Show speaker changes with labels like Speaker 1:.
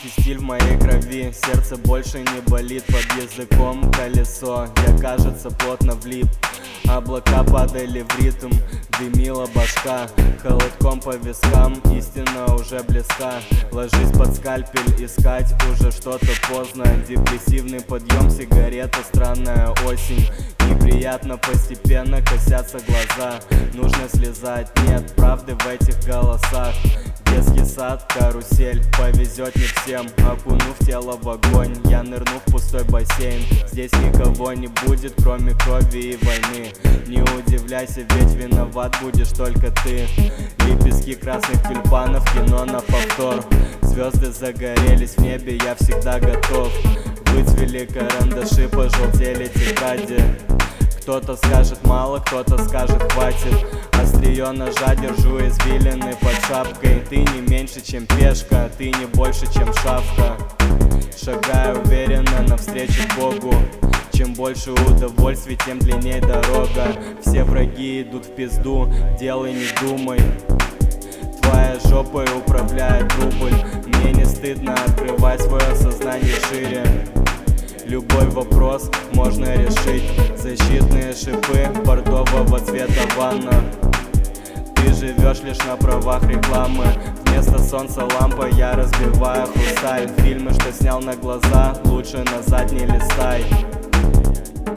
Speaker 1: Антистиль в моей крови, сердце больше не болит. Под языком колесо, я, кажется, плотно влип. Облака падали в ритм, дымила башка. Холодком по вискам, истина уже близка. Ложись под скальпель, искать уже что-то поздно. Депрессивный подъем, сигарета, странная осень. Неприятно, постепенно косятся глаза. Нужно слезать, нет правды в этих голосах. Детский сад, карусель, повезет не всем. Окунув тело в огонь, я нырну в пустой бассейн. Здесь никого не будет, кроме крови и войны. Не удивляйся, ведь виноват будешь только ты. Лепестки красных тюльпанов, кино на повтор. Звезды загорелись в небе, я всегда готов. Выцвели карандаши, пожелтели тетради. Кто-то скажет мало, кто-то скажет хватит. Острие ножа держу извилины под шапкой. Ты не меньше, чем пешка, ты не больше, чем шавка. Шагаю уверенно навстречу Богу. Чем больше удовольствий, тем длинней дорога. Все враги идут в пизду, делай, не думай. Твоя жопой управляет рубль. Мне не стыдно открывать свое сознание шире. Любой вопрос можно решить. Защитные шипы бордового цвета ванна. Ты живешь лишь на правах рекламы. Вместо солнца лампа, я разбиваю хрусталь. Фильмы, что снял на глаза, лучше назад не листай.